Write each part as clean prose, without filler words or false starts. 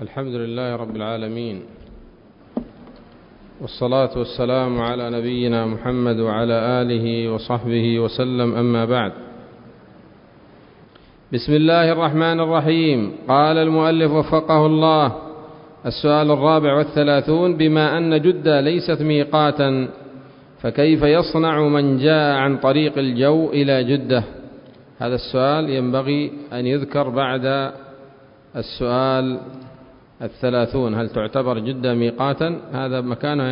الحمد لله رب العالمين، والصلاة والسلام على نبينا محمد وعلى آله وصحبه وسلم، أما بعد. بسم الله الرحمن الرحيم. قال المؤلف وفقه الله: السؤال 34: بما أن جدة ليست ميقاتا، فكيف يصنع من جاء عن طريق الجو إلى جدة؟ هذا السؤال ينبغي أن يذكر بعد السؤال 30. هل تعتبر جدة ميقاتا؟ هذا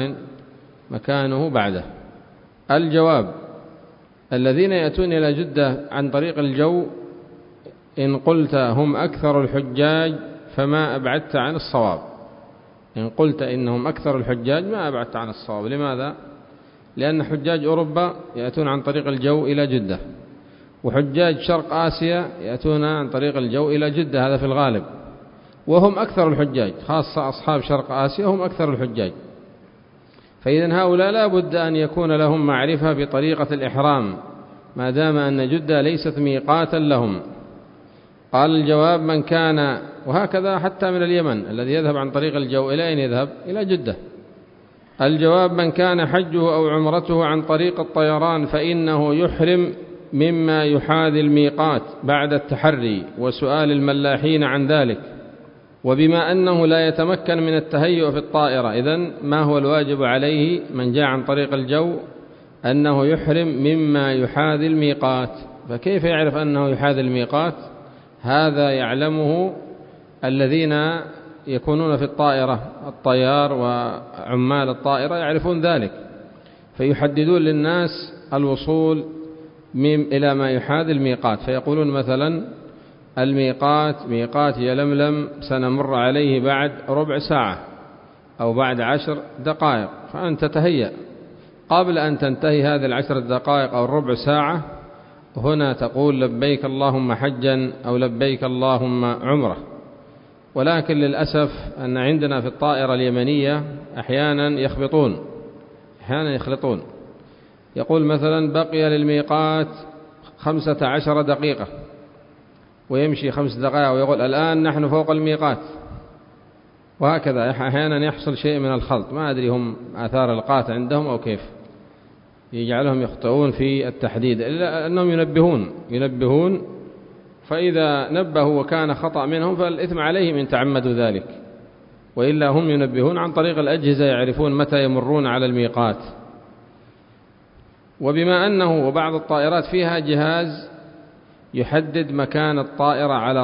مكانه بعده. الجواب: الذين يأتون إلى جدة عن طريق الجو إن قلت هم أكثر الحجاج فما أبعدت عن الصواب. إن قلت إنهم أكثر الحجاج ما أبعدت عن الصواب. لماذا؟ لأن حجاج أوروبا يأتون عن طريق الجو إلى جدة، وحجاج شرق آسيا يأتون عن طريق الجو إلى جدة، هذا في الغالب، وهم أكثر الحجاج، خاصة أصحاب شرق آسيا هم أكثر الحجاج. فإذن هؤلاء لا بد أن يكون لهم معرفة بطريقة الإحرام ما دام أن جدة ليست ميقاتا لهم. قال الجواب: من كان، وهكذا حتى من اليمن الذي يذهب عن طريق الجو إلى أين يذهب؟ إلى جدة. الجواب: من كان حجه أو عمرته عن طريق الطيران فإنه يحرم مما يحاذي الميقات بعد التحري وسؤال الملاحين عن ذلك. وبما أنه لا يتمكن من التهيؤ في الطائرة، إذن ما هو الواجب عليه من جاء عن طريق الجو؟ أنه يحرم مما يحاذي الميقات. فكيف يعرف أنه يحاذي الميقات؟ هذا يعلمه الذين يكونون في الطائرة، الطيار وعمال الطائرة يعرفون ذلك، فيحددون للناس الوصول إلى ما يحاذي الميقات، فيقولون مثلا: الميقات ميقات يلملم سنمر عليه بعد ربع ساعة أو بعد 10 دقائق، فأنت تهيأ قبل أن تنتهي هذه 10 دقائق أو ربع ساعة، هنا تقول لبيك اللهم حجا أو لبيك اللهم عمرة. ولكن للأسف أن عندنا في الطائرة اليمنية أحيانا يخلطون، يقول مثلا: بقي للميقات 15 دقيقة، ويمشي 5 دقائق ويقول: الآن نحن فوق الميقات. وهكذا أحيانا يحصل شيء من الخلط، ما أدري هم آثار القات عندهم أو كيف يجعلهم يخطئون في التحديد، إلا أنهم ينبهون، فإذا نبهوا وكان خطأ منهم فالإثم عليهم إن تعمدوا ذلك، وإلا هم ينبهون عن طريق الأجهزة، يعرفون متى يمرون على الميقات. وبما أنه وبعض الطائرات فيها جهاز يحدد مكان الطائرة على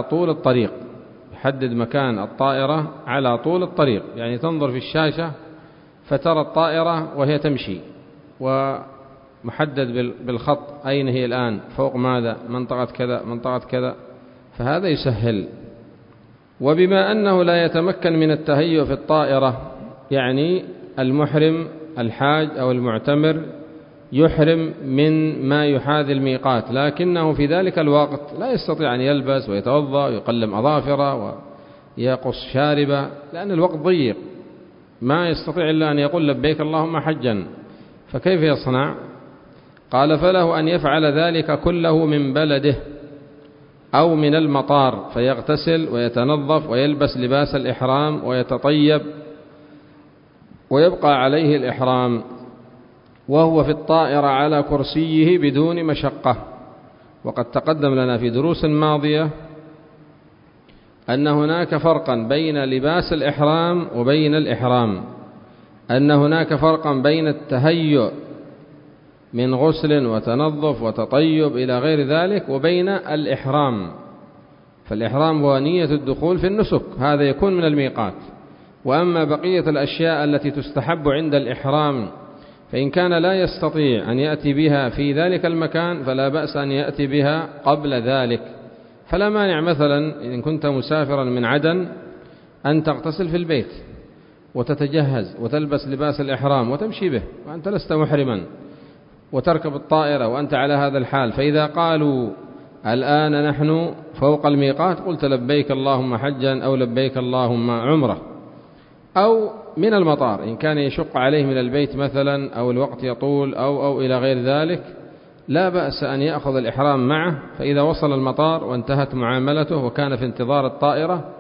طول الطريق، يعني تنظر في الشاشة فترى الطائرة وهي تمشي، ومحدد بالخط أين هي الآن، فوق ماذا، منطقة كذا، فهذا يسهل. وبما أنه لا يتمكن من التهيؤ في الطائرة، يعني المحرم الحاج أو المعتمر يحرم من ما يحاذي الميقات، لكنه في ذلك الوقت لا يستطيع أن يلبس ويتوضأ ويقلم أظافره ويقص شاربه، لأن الوقت ضيق، ما يستطيع إلا أن يقول لبيك اللهم حجا، فكيف يصنع؟ قال: فله أن يفعل ذلك كله من بلده أو من المطار، فيغتسل ويتنظف ويلبس لباس الإحرام ويتطيب ويبقى عليه الإحرام وهو في الطائرة على كرسيه بدون مشقة. وقد تقدم لنا في دروس ماضية أن هناك فرقا بين لباس الإحرام وبين الإحرام، أن هناك فرقا بين التهيؤ من غسل وتنظف وتطيب إلى غير ذلك وبين الإحرام. فالإحرام هو نية الدخول في النسك، هذا يكون من الميقات. وأما بقية الأشياء التي تستحب عند الإحرام، فإن كان لا يستطيع أن يأتي بها في ذلك المكان فلا بأس أن يأتي بها قبل ذلك. فلا مانع مثلا إن كنت مسافرا من عدن أن تغتسل في البيت وتتجهز وتلبس لباس الإحرام وتمشي به وأنت لست محرما، وتركب الطائرة وأنت على هذا الحال، فإذا قالوا الآن نحن فوق الميقات قلت لبيك اللهم حجا أو لبيك اللهم عمرة. أو من المطار إن كان يشق عليه من البيت مثلا أو الوقت يطول أو إلى غير ذلك، لا بأس أن يأخذ الإحرام معه، فإذا وصل المطار وانتهت معاملته وكان في انتظار الطائرة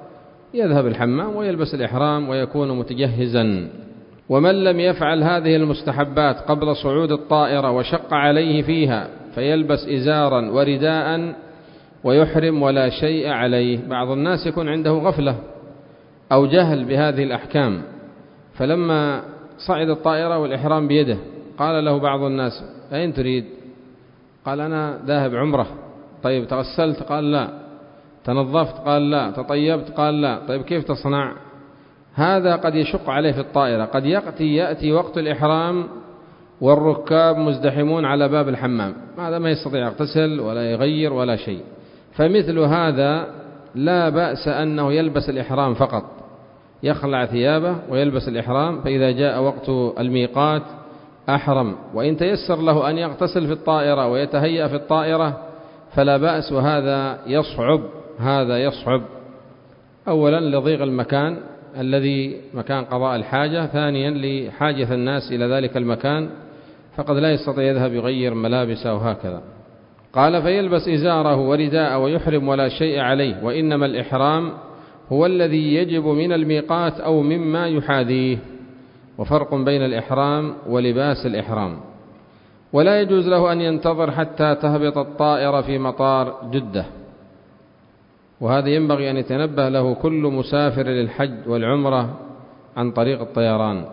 يذهب الحمام ويلبس الإحرام ويكون متجهزا. ومن لم يفعل هذه المستحبات قبل صعود الطائرة وشق عليه فيها فيلبس إزارا ورداء ويحرم ولا شيء عليه. بعض الناس يكون عنده غفلة أو جهل بهذه الأحكام، فلما صعد الطائرة والإحرام بيده قال له بعض الناس: أين تريد؟ قال: أنا ذاهب عمرة. طيب تغسلت؟ قال: لا. تنظفت؟ قال: لا. تطيبت؟ قال: لا. طيب كيف تصنع؟ هذا قد يشق عليه في الطائرة، قد يأتي وقت الإحرام والركاب مزدحمون على باب الحمام، هذا ما يستطيع يغتسل ولا يغير ولا شيء. فمثل هذا لا بأس أنه يلبس الإحرام فقط، يخلع ثيابه ويلبس الإحرام، فإذا جاء وقت الميقات أحرم. وإن تيسر له أن يغتسل في الطائرة ويتهيأ في الطائرة فلا بأس، وهذا يصعب أولا لضيق المكان الذي مكان قضاء الحاجة، ثانيا لحاجة الناس إلى ذلك المكان، فقد لا يستطيع يذهب يغير ملابسه وهكذا. قال: فيلبس إزاره ورداء ويحرم ولا شيء عليه، وإنما الإحرام هو الذي يجب من الميقات أو مما يحاذيه، وفرق بين الإحرام ولباس الإحرام. ولا يجوز له أن ينتظر حتى تهبط الطائرة في مطار جدة، وهذا ينبغي أن يتنبه له كل مسافر للحج والعمرة عن طريق الطيران.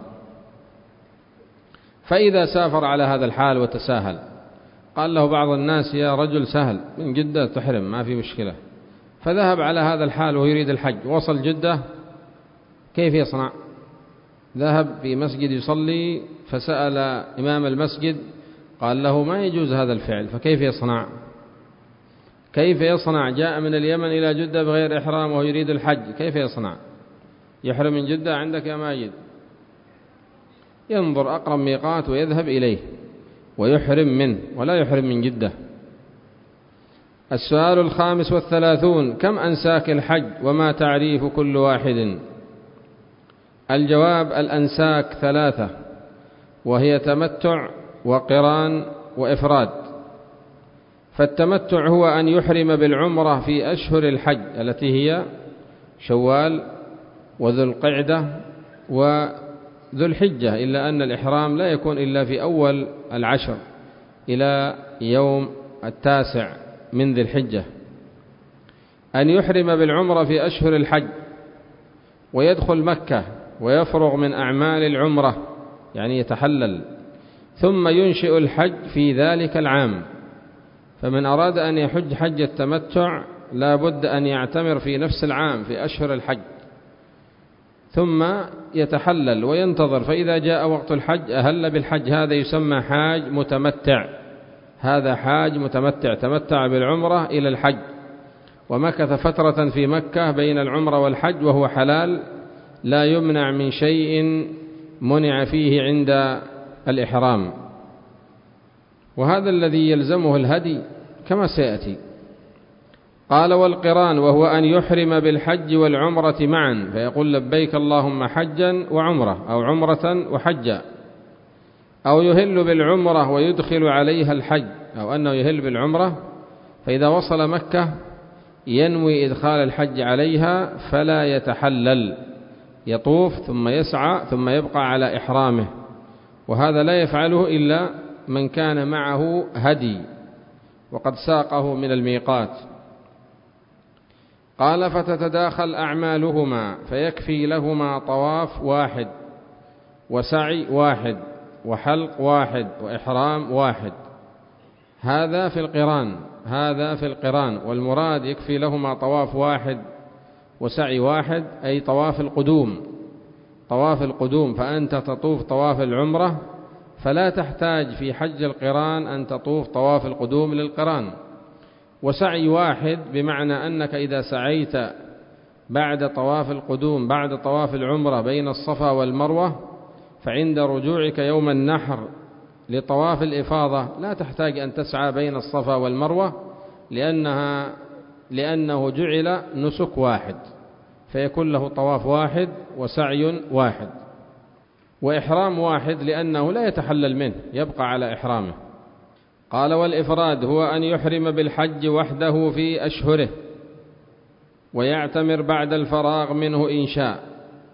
فإذا سافر على هذا الحال وتساهل، قال له بعض الناس: يا رجل سهل، من جدة تحرم ما في مشكلة، فذهب على هذا الحال ويريد الحج، وصل جدة كيف يصنع؟ ذهب في مسجد يصلي فسأل إمام المسجد قال له: ما يجوز هذا الفعل، فكيف يصنع؟ جاء من اليمن إلى جدة بغير إحرام وهو يريد الحج، كيف يصنع؟ يحرم من جدة عندك يا ماجد؟ ينظر أقرب ميقات ويذهب إليه ويحرم منه، ولا يحرم من جدة. السؤال 35: كم أنساك الحج وما تعريف كل واحد؟ الجواب: الأنساك 3، وهي تمتع وقران وإفراد. فالتمتع هو أن يحرم بالعمرة في أشهر الحج التي هي شوال وذو القعدة وذو الحجة، إلا أن الإحرام لا يكون إلا في أول العشر إلى يوم 9 من ذي الحجة. أن يحرم بالعمرة في أشهر الحج ويدخل مكة ويفرغ من أعمال العمرة، يعني يتحلل، ثم ينشئ الحج في ذلك العام. فمن أراد أن يحج حج التمتع لا بد أن يعتمر في نفس العام في أشهر الحج، ثم يتحلل وينتظر، فإذا جاء وقت الحج أهل بالحج. هذا يسمى حاج متمتع، هذا حاج متمتع، تمتع بالعمرة إلى الحج ومكث فترة في مكة بين العمرة والحج وهو حلال، لا يمنع من شيء منع فيه عند الإحرام. وهذا الذي يلزمه الهدي كما سيأتي. قال: والقران وهو أن يحرم بالحج والعمرة معا، فيقول: لبيك اللهم حجا وعمرة، أو عمرة وحجا، أو يهل بالعمرة ويدخل عليها الحج، أو أنه يهل بالعمرة فإذا وصل مكة ينوي إدخال الحج عليها فلا يتحلل، يطوف ثم يسعى ثم يبقى على إحرامه، وهذا لا يفعله إلا من كان معه هدي وقد ساقه من الميقات. قال: فتتداخل أعمالهما، فيكفي لهما طواف واحد وسعي واحد وحلق واحد وإحرام واحد. هذا في القران، والمراد يكفي لهما طواف واحد وسعي واحد، أي طواف القدوم، فأنت تطوف طواف العمرة، فلا تحتاج في حج القران أن تطوف طواف القدوم للقران. وسعي واحد بمعنى أنك إذا سعيت بعد طواف القدوم بعد طواف العمرة بين الصفا والمروة، فعند رجوعك يوم النحر لطواف الإفاضة لا تحتاج أن تسعى بين الصفا والمروة، لأنه جعل نسك واحد، فيكون له طواف واحد وسعي واحد وإحرام واحد، لأنه لا يتحلل منه، يبقى على إحرامه. قال: والإفراد هو أن يحرم بالحج وحده في أشهره، ويعتمر بعد الفراغ منه إن شاء.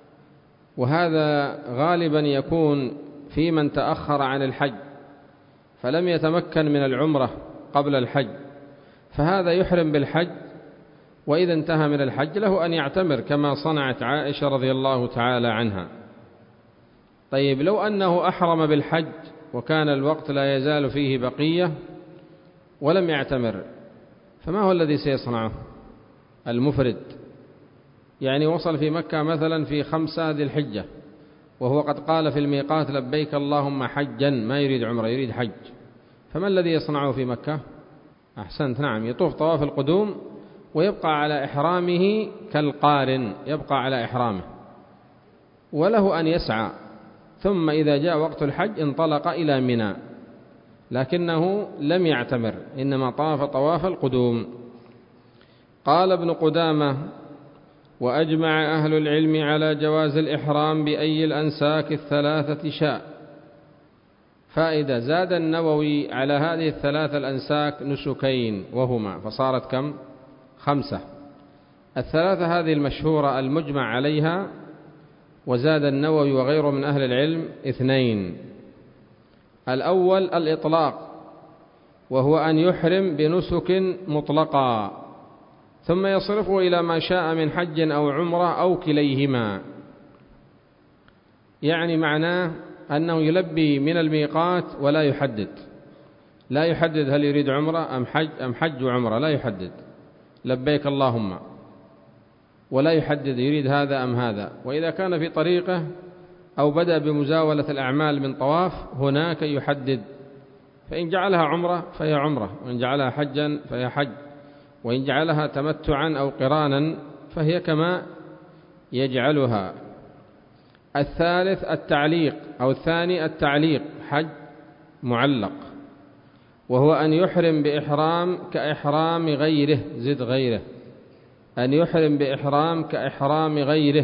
وهذا غالبا يكون في من تأخر عن الحج فلم يتمكن من العمرة قبل الحج، فهذا يحرم بالحج، وإذا انتهى من الحج له أن يعتمر كما صنعت عائشة رضي الله تعالى عنها. طيب لو أنه أحرم بالحج وكان الوقت لا يزال فيه بقية ولم يعتمر، فما هو الذي سيصنعه المفرد؟ يعني وصل في مكة مثلا في 5 ذي الحجة وهو قد قال في الميقات لبيك اللهم حجا، ما يريد عمره يريد حج، فما الذي يصنعه في مكة؟ أحسنت، نعم، يطوف طواف القدوم ويبقى على إحرامه كالقارن، يبقى على إحرامه، وله أن يسعى، ثم إذا جاء وقت الحج انطلق إلى منى، لكنه لم يعتمر، إنما طاف طواف القدوم. قال ابن قدامة: وأجمع أهل العلم على جواز الإحرام بأي الأنساك 3 شاء. فائدة: زاد النووي على هذه 3 الأنساك نسكين وهما، فصارت كم؟ 5. 3 هذه المشهورة المجمع عليها، وزاد النووي وغيره من أهل العلم 2. الأول الإطلاق، وهو أن يحرم بنسك مطلقا ثم يصرفه إلى ما شاء من حج أو عمرة أو كليهما، يعني معناه أنه يلبي من الميقات ولا يحدد، لا يحدد هل يريد عمرة أم حج وعمرة، لا يحدد، لبيك اللهم، ولا يحدد يريد هذا أم هذا. وإذا كان في طريقه أو بدأ بمزاولة الأعمال من طواف هناك يحدد، فإن جعلها عمرة فهي عمرة، وإن جعلها حجا فهي حج، وإن جعلها تمتعا أو قرانا فهي كما يجعلها. الثالث التعليق، أو الثاني التعليق، حج معلق، وهو أن يحرم بإحرام كإحرام غيره، زد غيره، أن يحرم بإحرام كإحرام غيره.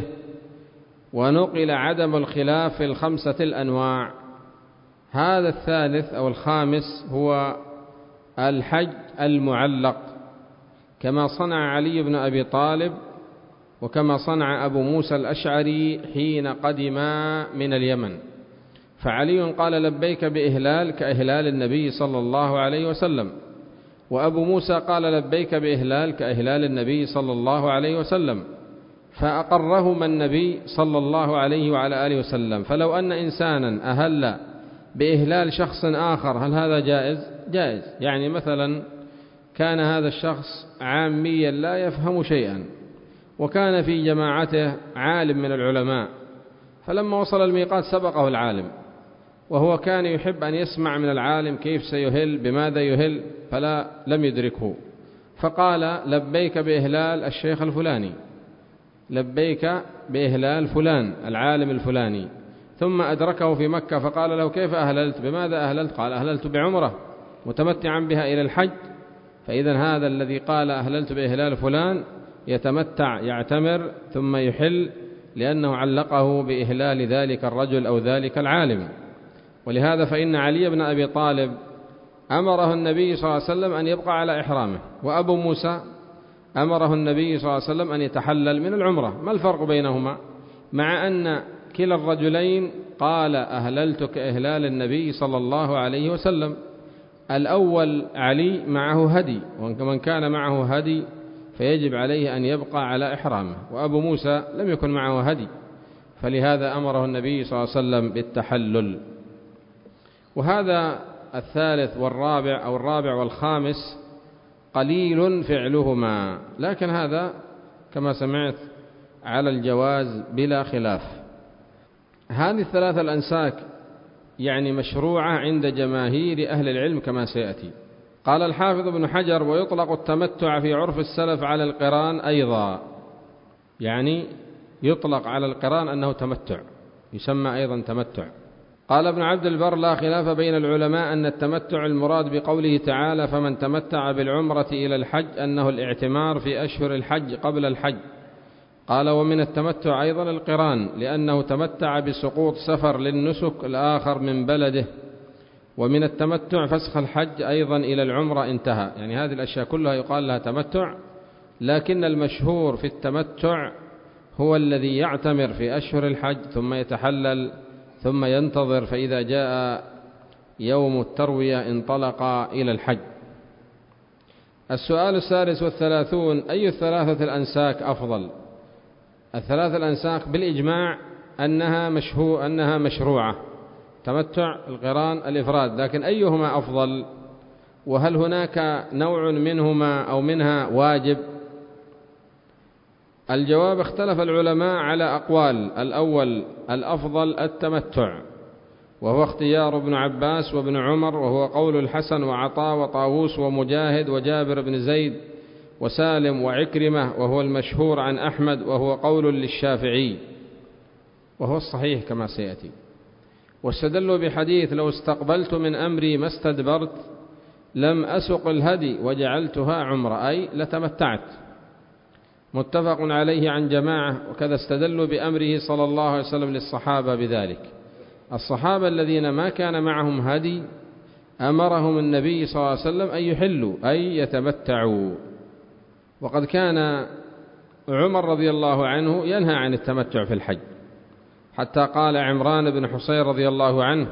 ونقل عدم الخلاف في 5 الأنواع. هذا الثالث أو الخامس هو الحج المعلق، كما صنع علي بن أبي طالب، وكما صنع أبو موسى الأشعري حين قدما من اليمن. فعلي قال لبيك بإهلال كإهلال النبي صلى الله عليه وسلم، وأبو موسى قال لبيك بإهلال كإهلال النبي صلى الله عليه وسلم، فأقرهما النبي صلى الله عليه وعلى آله وسلم. فلو أن إنسانا أهل بإهلال شخص آخر هل هذا جائز؟ جائز. يعني مثلا كان هذا الشخص عاميا لا يفهم شيئا، وكان في جماعته عالم من العلماء، فلما وصل الميقات سبقه العالم، وهو كان يحب أن يسمع من العالم كيف سيهل، بماذا يهل، فلا لم يدركه، فقال لبيك بإهلال الشيخ الفلاني، لبيك بإهلال فلان العالم الفلاني. ثم أدركه في مكة فقال له كيف أهللت، بماذا أهللت؟ قال أهللت بعمرة متمتعا بها إلى الحج. فإذا هذا الذي قال أهللت بإهلال فلان يتمتع يعتمر ثم يحل، لأنه علقه بإهلال ذلك الرجل أو ذلك العالم. ولهذا فإن علي بن أبي طالب أمره النبي صلى الله عليه وسلم أن يبقى على إحرامه، وأبو موسى أمره النبي صلى الله عليه وسلم أن يتحلل من العمرة. ما الفرق بينهما؟ مع أن كلا الرجلين قال أهللت كإهلال النبي صلى الله عليه وسلم. الأول علي معه هدي، ومن كان معه هدي فيجب عليه أن يبقى على إحرامه، وأبو موسى لم يكن معه هدي، فلهذا أمره النبي صلى الله عليه وسلم بالتحلل. وهذا الثالث والرابع أو الرابع والخامس قليل فعلهما، لكن هذا كما سمعت على الجواز بلا خلاف. هذه 3 الأنساك يعني مشروعة عند جماهير أهل العلم كما سيأتي. قال الحافظ ابن حجر: ويطلق التمتع في عرف السلف على القران أيضا، يعني يطلق على القران أنه تمتع، يسمى أيضا تمتع. قال ابن عبد البر: لا خلاف بين العلماء أن التمتع المراد بقوله تعالى فمن تمتع بالعمرة إلى الحج أنه الاعتمار في أشهر الحج قبل الحج. قال: ومن التمتع أيضا القران، لأنه تمتع بسقوط سفر للنسك الآخر من بلده. ومن التمتع فسخ الحج أيضا إلى العمرة انتهى. يعني هذه الأشياء كلها يقال لها تمتع، لكن المشهور في التمتع هو الذي يعتمر في أشهر الحج ثم يتحلل ثم ينتظر، فإذا جاء يوم التروية انطلق إلى الحج. السؤال 33: أي الثلاثة الأنساك أفضل؟ الثلاثة الأنساك بالإجماع أنها مشروعة، تمتع، القران، الإفراد، لكن أيهما أفضل؟ وهل هناك نوع منهما أو منها واجب؟ الجواب: اختلف العلماء على أقوال. الأول: الأفضل التمتع، وهو اختيار ابن عباس وابن عمر، وهو قول الحسن وعطاء وطاووس ومجاهد وجابر بن زيد وسالم وعكرمة، وهو المشهور عن أحمد، وهو قول للشافعي، وهو الصحيح كما سيأتي. واستدلوا بحديث: لو استقبلت من أمري ما استدبرت لم أسق الهدي وجعلتها عمرة، أي لتمتعت، متفق عليه عن جماعة. وكذا استدلوا بأمره صلى الله عليه وسلم للصحابة بذلك. الصحابة الذين ما كان معهم هدي أمرهم النبي صلى الله عليه وسلم أن يحلوا، أي يتمتعوا. وقد كان عمر رضي الله عنه ينهى عن التمتع في الحج، حتى قال عمران بن حصين رضي الله عنه: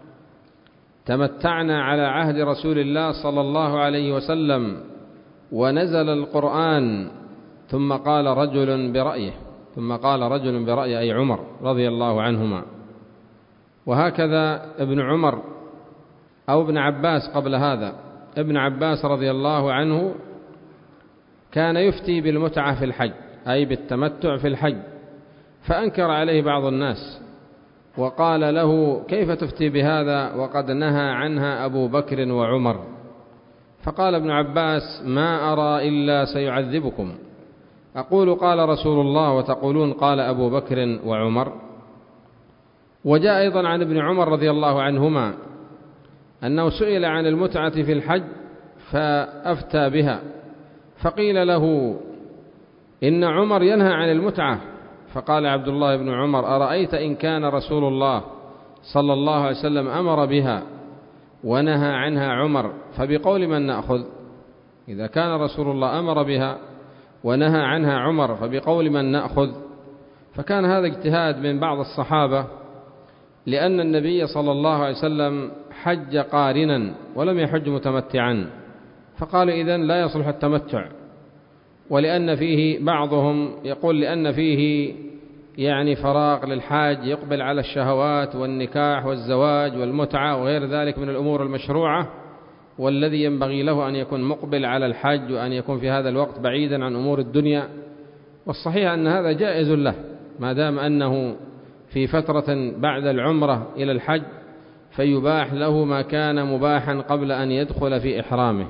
تمتعنا على عهد رسول الله صلى الله عليه وسلم ونزل القرآن ثم قال رجل برأيه، أي عمر رضي الله عنهما. وهكذا ابن عمر أو ابن عباس قبل هذا، ابن عباس رضي الله عنه كان يفتي بالمتعة في الحج، أي بالتمتع في الحج، فأنكر عليه بعض الناس وقال له: كيف تفتي بهذا وقد نهى عنها أبو بكر وعمر؟ فقال ابن عباس: ما أرى إلا سيعذبكم، أقول قال رسول الله وتقولون قال أبو بكر وعمر. وجاء أيضا عن ابن عمر رضي الله عنهما أنه سئل عن المتعة في الحج فأفتى بها، فقيل له: إن عمر ينهى عن المتعة. فقال عبد الله بن عمر: أرأيت إن كان رسول الله صلى الله عليه وسلم أمر بها ونهى عنها عمر، فبقول من نأخذ؟ إذا كان رسول الله أمر بها ونهى عنها عمر فبقول من نأخذ؟ فكان هذا اجتهاد من بعض الصحابة، لأن النبي صلى الله عليه وسلم حج قارنا ولم يحج متمتعا، فقالوا إذن لا يصلح التمتع. ولأن فيه بعضهم يقول لأن فيه يعني فراغ للحاج يقبل على الشهوات والنكاح والزواج والمتعة وغير ذلك من الأمور المشروعة، والذي ينبغي له أن يكون مقبل على الحج وأن يكون في هذا الوقت بعيدا عن أمور الدنيا. والصحيح أن هذا جائز له ما دام أنه في فترة بعد العمرة إلى الحج، فيباح له ما كان مباحا قبل أن يدخل في إحرامه.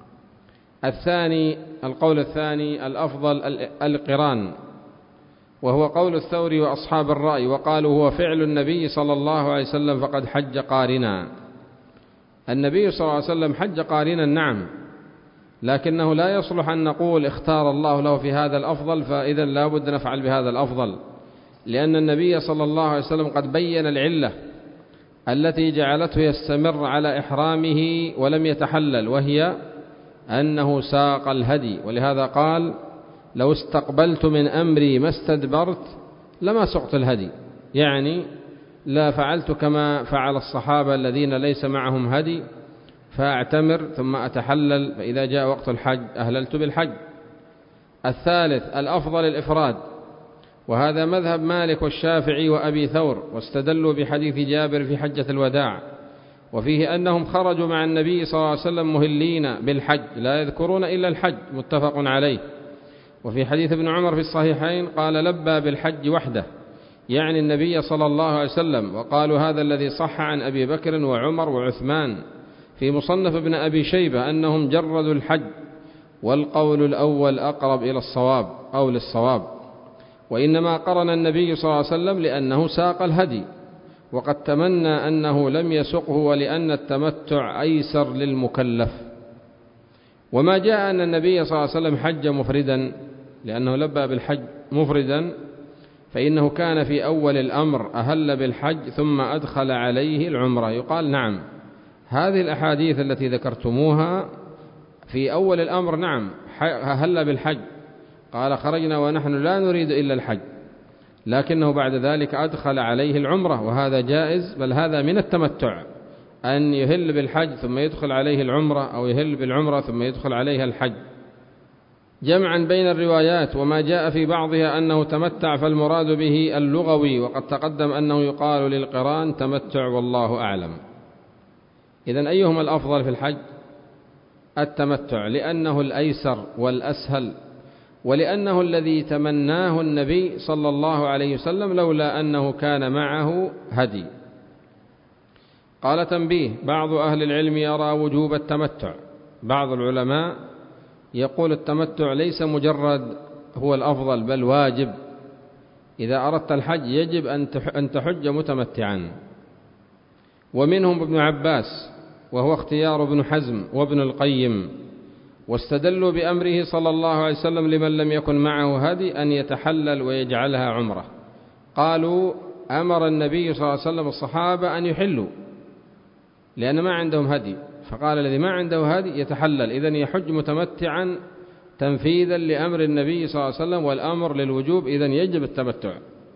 القول الثاني: الأفضل القران، وهو قول الثوري وأصحاب الرأي، وقالوا هو فعل النبي صلى الله عليه وسلم فقد حج قارنا. النبي صلى الله عليه وسلم حج قارنا نعم، لكنه لا يصلح أن نقول اختار الله له في هذا الأفضل فإذا لا بد نفعل بهذا الأفضل، لأن النبي صلى الله عليه وسلم قد بين العلة التي جعلته يستمر على إحرامه ولم يتحلل، وهي أنه ساق الهدي. ولهذا قال: لو استقبلت من أمري ما استدبرت لما سقت الهدي، يعني لا فعلت كما فعل الصحابة الذين ليس معهم هدي، فأعتمر ثم أتحلل، فإذا جاء وقت الحج أهللت بالحج. الثالث: الأفضل الإفراد، وهذا مذهب مالك والشافعي وأبي ثور، واستدلوا بحديث جابر في حجة الوداع، وفيه أنهم خرجوا مع النبي صلى الله عليه وسلم مهلين بالحج لا يذكرون إلا الحج، متفق عليه. وفي حديث ابن عمر في الصحيحين قال: لبى بالحج وحده، يعني النبي صلى الله عليه وسلم. وقالوا هذا الذي صح عن أبي بكر وعمر وعثمان في مصنف ابن أبي شيبة أنهم جردوا الحج، والقول الأول أقرب إلى الصواب أو للصواب، وإنما قرن النبي صلى الله عليه وسلم لأنه ساق الهدي، وقد تمنى أنه لم يسقه، ولأن التمتع أيسر للمكلف. وما جاء أن النبي صلى الله عليه وسلم حج مفردا لأنه لبى بالحج مفردا، فإنه كان في أول الأمر أهل بالحج ثم أدخل عليه العمرة. يقال نعم، هذه الأحاديث التي ذكرتموها في أول الأمر نعم أهل بالحج قال خرجنا ونحن لا نريد إلا الحج، لكنه بعد ذلك أدخل عليه العمرة، وهذا جائز، بل هذا من التمتع أن يهل بالحج ثم يدخل عليه العمرة، أو يهل بالعمرة ثم يدخل عليها الحج، جمعا بين الروايات. وما جاء في بعضها أنه تمتع فالمراد به اللغوي، وقد تقدم أنه يقال للقران تمتع، والله أعلم. إذن أيهما الأفضل في الحج؟ التمتع، لأنه الأيسر والأسهل، ولأنه الذي تمناه النبي صلى الله عليه وسلم لولا أنه كان معه هدي. قال تنبيه: بعض أهل العلم يرى وجوب التمتع. بعض العلماء يقول التمتع ليس مجرد هو الأفضل، بل واجب. إذا أردت الحج يجب أن تحج متمتعا. ومنهم ابن عباس، وهو اختيار ابن حزم وابن القيم، واستدلوا بأمره صلى الله عليه وسلم لمن لم يكن معه هدي أن يتحلل ويجعلها عمرة. قالوا أمر النبي صلى الله عليه وسلم الصحابة أن يحلوا لأن ما عندهم هدي، فقال الذي ما عنده هدي يتحلل، إذن يحج متمتعا تنفيذا لأمر النبي صلى الله عليه وسلم، والأمر للوجوب، إذن يجب التمتع.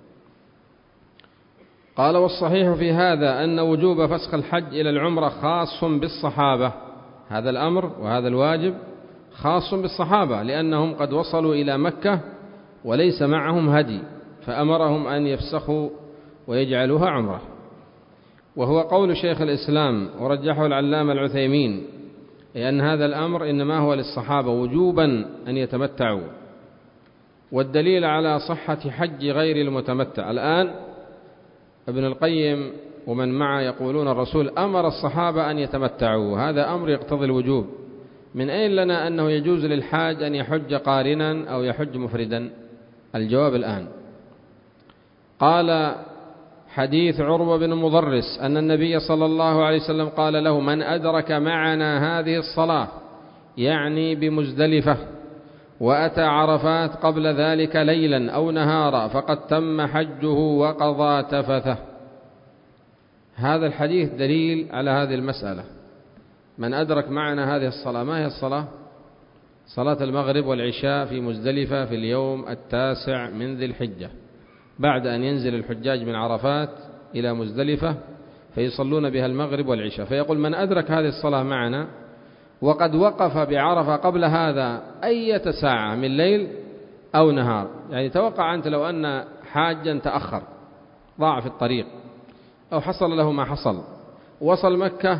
قال: والصحيح في هذا أن وجوب فسخ الحج إلى العمرة خاص بالصحابة. هذا الأمر وهذا الواجب خاص بالصحابة، لأنهم قد وصلوا إلى مكة وليس معهم هدي، فأمرهم أن يفسخوا ويجعلوها عمرة. وهو قول شيخ الإسلام ورجحه العلامة العثيمين، لأن هذا الأمر إنما هو للصحابة وجوبا أن يتمتعوا. والدليل على صحة حج غير المتمتع الآن ابن القيم ومن معه يقولون الرسول أمر الصحابة أن يتمتعوا، هذا أمر يقتضي الوجوب. من أين لنا أنه يجوز للحاج أن يحج قارنا أو يحج مفردا؟ الجواب الآن. قال: حديث عروة بن مضرس أن النبي صلى الله عليه وسلم قال له: من أدرك معنا هذه الصلاة، يعني بمزدلفة، وأتى عرفات قبل ذلك ليلا أو نهارا فقد تم حجه وقضى تفثه. هذا الحديث دليل على هذه المسألة. من أدرك معنا هذه الصلاة، ما هي الصلاة؟ صلاة المغرب والعشاء في مزدلفة في اليوم 9 من ذي الحجة، بعد أن ينزل الحجاج من عرفات إلى مزدلفة فيصلون بها المغرب والعشاء. فيقول: من أدرك هذه الصلاة معنا وقد وقف بعرفة قبل هذا أية ساعة من ليل أو نهار، يعني توقع أنت لو أن حاجا تأخر ضاع في الطريق أو حصل له ما حصل، وصل مكة،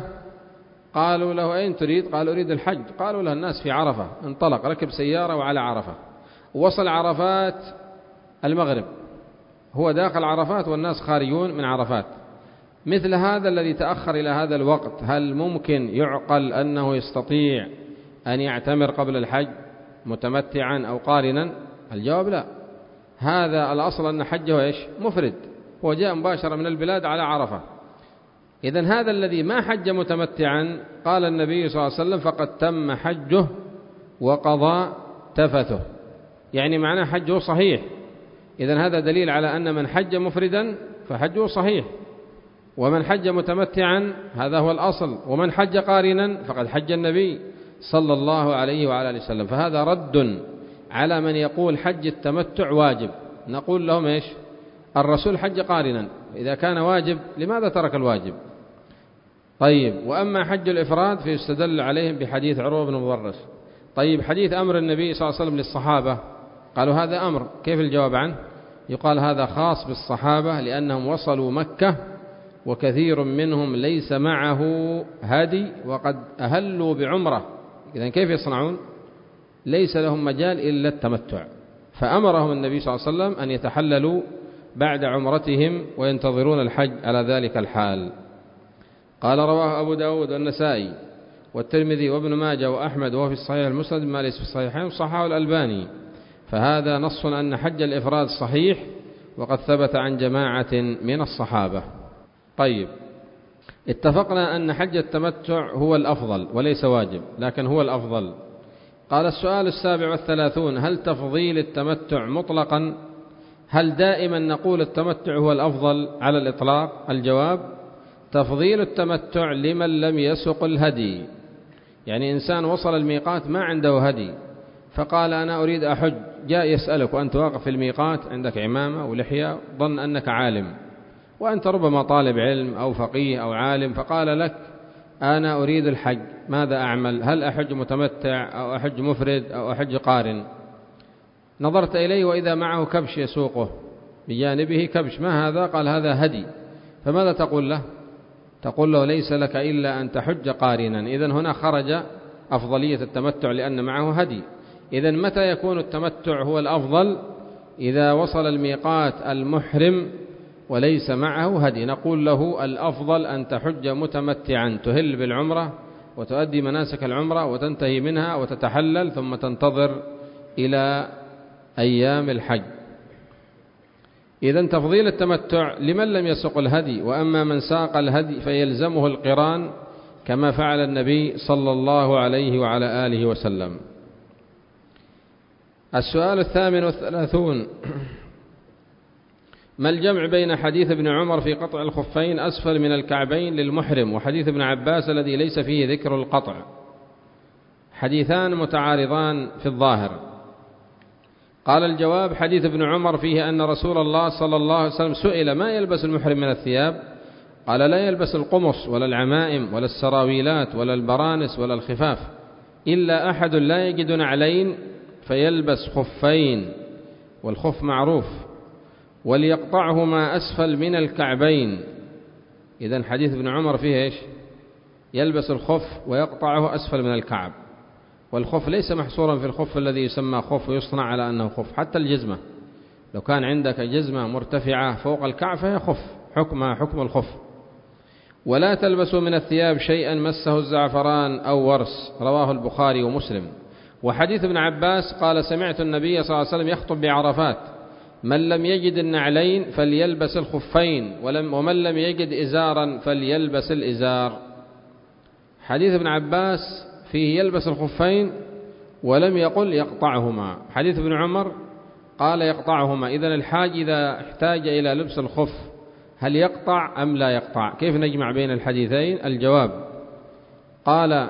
قالوا له: أين تريد؟ قال: أريد الحج. قالوا له: الناس في عرفة. انطلق، ركب سيارة وعلى عرفة، وصل عرفات المغرب، هو داخل عرفات والناس خارجون من عرفات. مثل هذا الذي تأخر إلى هذا الوقت، هل ممكن يعقل أنه يستطيع أن يعتمر قبل الحج متمتعا أو قارنا؟ الجواب لا. هذا الأصل أن حجه إيش؟ مفرد، هو جاء مباشرة من البلاد على عرفة. إذن هذا الذي ما حج متمتعا، قال النبي صلى الله عليه وسلم: فقد تم حجه وقضى تفثه، يعني معناه حجه صحيح. إذن هذا دليل على أن من حج مفردا فحجه صحيح، ومن حج متمتعا هذا هو الأصل، ومن حج قارنا فقد حج النبي صلى الله عليه وعلى آله وسلم. فهذا رد على من يقول حج التمتع واجب. نقول لهم إيش؟ الرسول حج قارنا، إذا كان واجب لماذا ترك الواجب؟ طيب، وأما حج الإفراد فيستدل عليهم بحديث عروة بن مضرس. طيب، حديث أمر النبي صلى الله عليه وسلم للصحابة، قالوا هذا أمر، كيف الجواب عنه؟ يقال هذا خاص بالصحابة لأنهم وصلوا مكة وكثير منهم ليس معه هدي وقد أهلوا بعمرة، إذن كيف يصنعون؟ ليس لهم مجال إلا التمتع، فأمرهم النبي صلى الله عليه وسلم أن يتحللوا بعد عمرتهم وينتظرون الحج على ذلك الحال. قال: رواه أبو داود والنسائي والترمذي وابن ماجه وأحمد، وهو في الصحيح المسند ما ليس في الصحيحين، وصححه الألباني. فهذا نص أن حج الإفراد صحيح، وقد ثبت عن جماعة من الصحابة. طيب، اتفقنا أن حج التمتع هو الأفضل وليس واجب، لكن هو الأفضل. قال: السؤال 37: هل تفضيل التمتع مطلقا؟ هل دائما نقول التمتع هو الأفضل على الإطلاق؟ الجواب: تفضيل التمتع لمن لم يسق الهدي، يعني إنسان وصل الميقات ما عنده هدي، فقال أنا أريد أحج، جاء يسألك وأنت واقف في الميقات عندك عمامة ولحية، ظن أنك عالم وأنت ربما طالب علم أو فقيه أو عالم، فقال لك أنا أريد الحج، ماذا أعمل؟ هل أحج متمتع أو أحج مفرد أو أحج قارن؟ نظرت إليه وإذا معه كبش يسوقه، بجانبه كبش، ما هذا؟ قال هذا هدي. فماذا تقول له؟ تقول له ليس لك إلا أن تحج قارنا. إذن هنا خرج أفضلية التمتع لأن معه هدي. إذن متى يكون التمتع هو الأفضل؟ إذا وصل الميقات المحرم وليس معه هدي، نقول له الأفضل أن تحج متمتعا، تهل بالعمرة وتؤدي مناسك العمرة وتنتهي منها وتتحلل ثم تنتظر إلى أيام الحج. إذن تفضيل التمتع لمن لم يسق الهدي، وأما من ساق الهدي فيلزمه القران كما فعل النبي صلى الله عليه وعلى آله وسلم. السؤال 38: ما الجمع بين حديث ابن عمر في قطع الخفين أسفل من الكعبين للمحرم وحديث ابن عباس الذي ليس فيه ذكر القطع؟ حديثان متعارضان في الظاهر. قال الجواب: حديث ابن عمر فيه أن رسول الله صلى الله عليه وسلم سئل ما يلبس المحرم من الثياب، قال لا يلبس القمص ولا العمائم ولا السراويلات ولا البرانس ولا الخفاف، إلا أحد لا يجد نعلين فيلبس خفين، والخف معروف، وليقطعهما أسفل من الكعبين. إذن حديث ابن عمر فيه إيش؟ يلبس الخف ويقطعه أسفل من الكعب. والخف ليس محصورا في الخف الذي يسمى خف ويصنع على أنه خف، حتى الجزمة لو كان عندك جزمة مرتفعة فوق الكعب فهي خف، حكمها حكم الخف. ولا تلبسوا من الثياب شيئا مسه الزعفران أو ورس، رواه البخاري ومسلم. وحديث ابن عباس قال: سمعت النبي صلى الله عليه وسلم يخطب بعرفات: من لم يجد النعلين فليلبس الخفين، ومن لم يجد إزارا فليلبس الإزار. حديث ابن عباس فيه يلبس الخفين ولم يقل يقطعهما. حديث ابن عمر قال يقطعهما. إذن الحاج إذا احتاج إلى لبس الخف هل يقطع أم لا يقطع؟ كيف نجمع بين الحديثين؟ الجواب: قال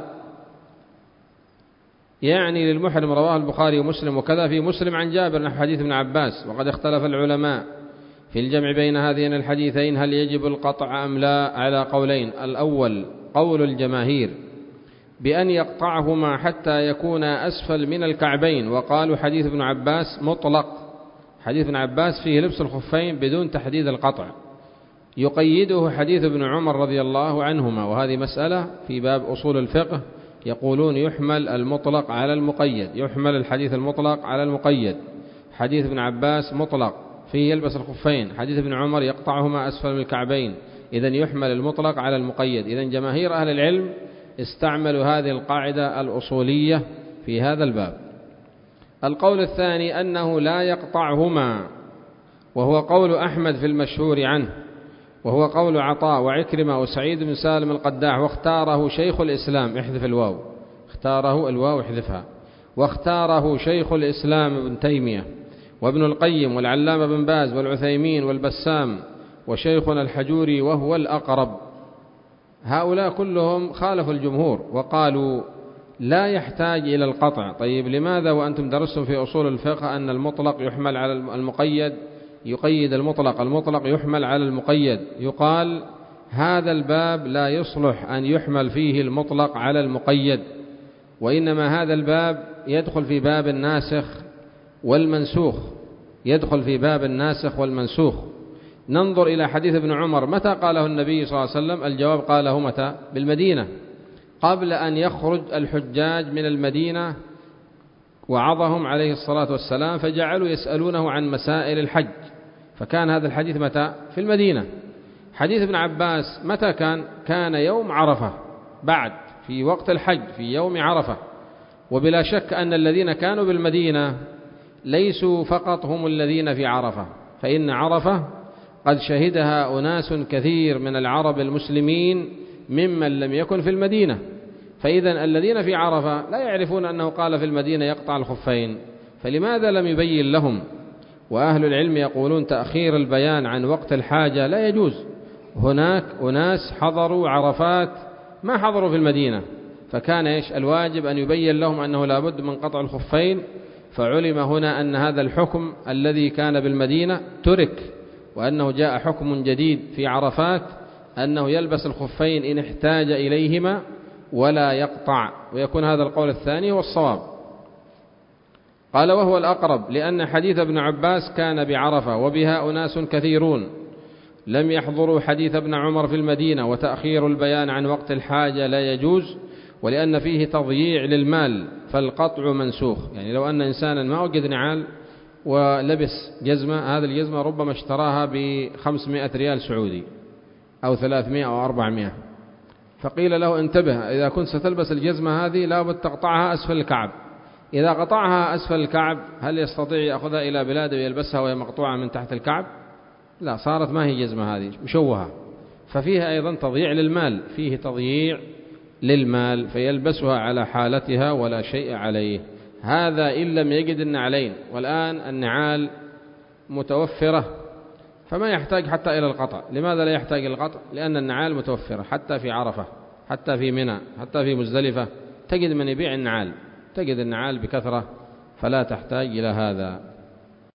يعني للمحرم، رواه البخاري ومسلم، وكذا في مسلم عن جابر نحو حديث ابن عباس. وقد اختلف العلماء في الجمع بين هذين الحديثين، هل يجب القطع أم لا، على قولين. الأول قول الجماهير بأن يقطعهما حتى يكون أسفل من الكعبين، وقالوا حديث ابن عباس مطلق، حديث ابن عباس فيه لبس الخفين بدون تحديد القطع. يقيده حديث ابن عمر رضي الله عنهما، وهذه مسألة في باب أصول الفقه، يقولون يحمل المطلق على المقيد، يحمل الحديث المطلق على المقيد. حديث ابن عباس مطلق فيه يلبس الخفين، حديث ابن عمر يقطعهما أسفل من الكعبين، إذن يحمل المطلق على المقيد. إذن جماهير أهل العلم استعملوا هذه القاعدة الأصولية في هذا الباب. القول الثاني أنه لا يقطعهما، وهو قول أحمد في المشهور عنه، وهو قول عطاء وعكرمة وسعيد بن سالم القداح، واختاره شيخ الإسلام، احذف الواو، اختاره الواو احذفها، واختاره شيخ الإسلام ابن تيمية وابن القيم والعلامة بن باز والعثيمين والبسام وشيخنا الحجوري وهو الأقرب. هؤلاء كلهم خالفوا الجمهور وقالوا لا يحتاج إلى القطع. طيب لماذا وأنتم درستم في أصول الفقه أن المطلق يحمل على المقيد، يقيد المطلق، المطلق يحمل على المقيد؟ يقال هذا الباب لا يصلح أن يحمل فيه المطلق على المقيد، وإنما هذا الباب يدخل في باب الناسخ والمنسوخ، يدخل في باب الناسخ والمنسوخ. ننظر إلى حديث ابن عمر، متى قاله النبي صلى الله عليه وسلم؟ الجواب قاله متى؟ بالمدينة، قبل أن يخرج الحجاج من المدينة، وعظهم عليه الصلاة والسلام فجعلوا يسألونه عن مسائل الحج، فكان هذا الحديث متى؟ في المدينة. حديث ابن عباس متى كان؟ كان يوم عرفة، بعد في وقت الحج في يوم عرفة. وبلا شك أن الذين كانوا بالمدينة ليسوا فقط هم الذين في عرفة، فإن عرفة قد شهدها أناس كثير من العرب المسلمين ممن لم يكن في المدينة، فإذا الذين في عرفة لا يعرفون أنه قال في المدينة يقطع الخفين، فلماذا لم يبين لهم؟ وأهل العلم يقولون تأخير البيان عن وقت الحاجة لا يجوز. هناك أناس حضروا عرفات ما حضروا في المدينة، فكان الواجب أن يبين لهم أنه لا بد من قطع الخفين، فعلم هنا أن هذا الحكم الذي كان بالمدينة ترك، وأنه جاء حكم جديد في عرفات أنه يلبس الخفين إن احتاج إليهما ولا يقطع، ويكون هذا القول الثاني والصواب. قال وهو الأقرب، لأن حديث ابن عباس كان بعرفة وبها أناس كثيرون لم يحضروا حديث ابن عمر في المدينة، وتأخير البيان عن وقت الحاجة لا يجوز، ولأن فيه تضييع للمال فالقطع منسوخ. يعني لو أن إنسانا ما وجد نعال ولبس جزمة، هذه الجزمة ربما اشتراها ب500 ريال سعودي أو 300 أو 400، فقيل له انتبه إذا كنت ستلبس الجزمة هذه لابد تقطعها أسفل الكعب. إذا قطعها أسفل الكعب هل يستطيع يأخذها إلى بلاده ويلبسها وهي مقطوعة من تحت الكعب؟ لا، صارت ما هي جزمة، هذه مشوهة، ففيها أيضا تضييع للمال، فيه تضييع للمال، فيلبسها على حالتها ولا شيء عليه. هذا إن لم يجد النعلين، والآن النعال متوفرة فما يحتاج حتى إلى القطع. لماذا لا يحتاج إلى القطع؟ لأن النعال متوفرة حتى في عرفة، حتى في منى، حتى في مزدلفة تجد من يبيع النعال، تجد النعال بكثرة، فلا تحتاج إلى هذا.